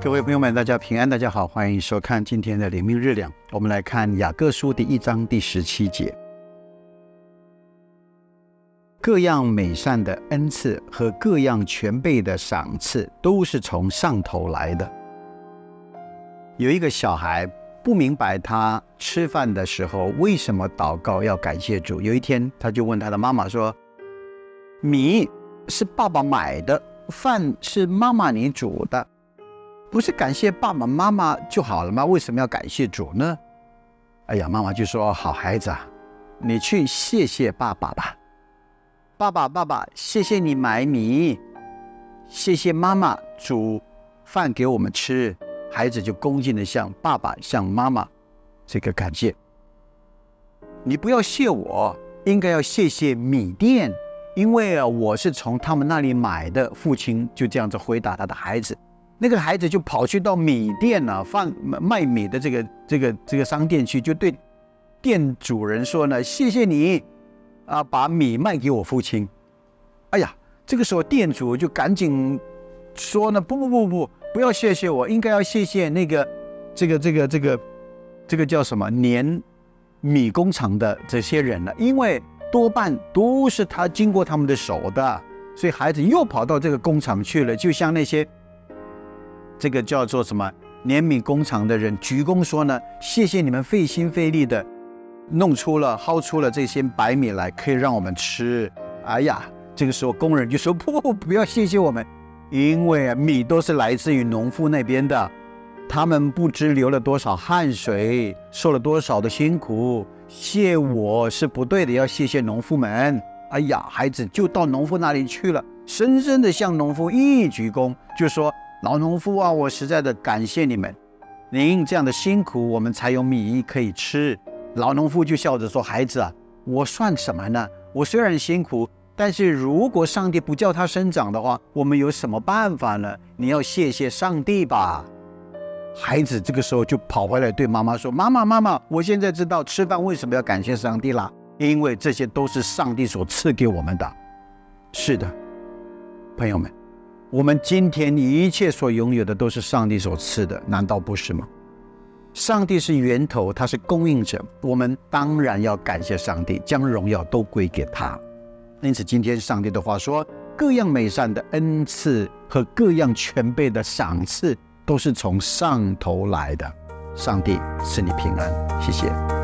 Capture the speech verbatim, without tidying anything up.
各位朋友们，大家平安，大家好，欢迎收看今天的灵命日粮。我们来看雅各书第一章第十七节。各样美善的恩赐和各样全备的赏赐，都是从上头来的。有一个小孩不明白他吃饭的时候为什么祷告要感谢主。有一天他就问他的妈妈说，米是爸爸买的，饭是妈妈你煮的，不是感谢爸爸妈妈就好了吗？为什么要感谢主呢？哎呀，妈妈就说，好孩子啊，你去谢谢爸爸吧。爸爸爸爸，谢谢你买米，谢谢妈妈煮饭给我们吃。孩子就恭敬的向爸爸向妈妈这个感谢。你不要谢我，应该要谢谢米店，因为我是从他们那里买的。父亲就这样子回答他的孩子。那个孩子就跑去到米店啊，贩卖米的这个这个这个商店去，就对店主人说呢，谢谢你啊，把米卖给我父亲。哎呀，这个时候店主就赶紧说呢，不不不不，不要谢谢我，应该要谢谢那个这个这个这个这个叫什么碾米工厂的这些人了，因为多半都是他经过他们的手的。所以孩子又跑到这个工厂去了，就像那些这个叫做什么碾米工厂的人鞠躬说呢，谢谢你们费心费力的弄出了薅出了这些白米来，可以让我们吃。哎呀，这个时候工人就说，不不不，不要谢谢我们，因为米都是来自于农夫那边的，他们不知流了多少汗水，受了多少的辛苦，谢我是不对的，要谢谢农夫们。哎呀，孩子就到农夫那里去了，深深的向农夫一鞠躬，就说，老农夫啊，我实在的感谢你们，您这样的辛苦，我们才有米可以吃。老农夫就笑着说，孩子啊，我算什么呢？我虽然辛苦，但是如果上帝不叫它生长的话，我们有什么办法呢？你要谢谢上帝吧。孩子这个时候就跑回来对妈妈说，妈妈妈妈，我现在知道吃饭为什么要感谢上帝啦，因为这些都是上帝所赐给我们的。是的，朋友们，我们今天一切所拥有的都是上帝所赐的，难道不是吗？上帝是源头，他是供应者，我们当然要感谢上帝，将荣耀都归给他。因此今天上帝的话说，各样美善的恩赐和各样全备的赏赐，都是从上头来的。上帝赐你平安，谢谢。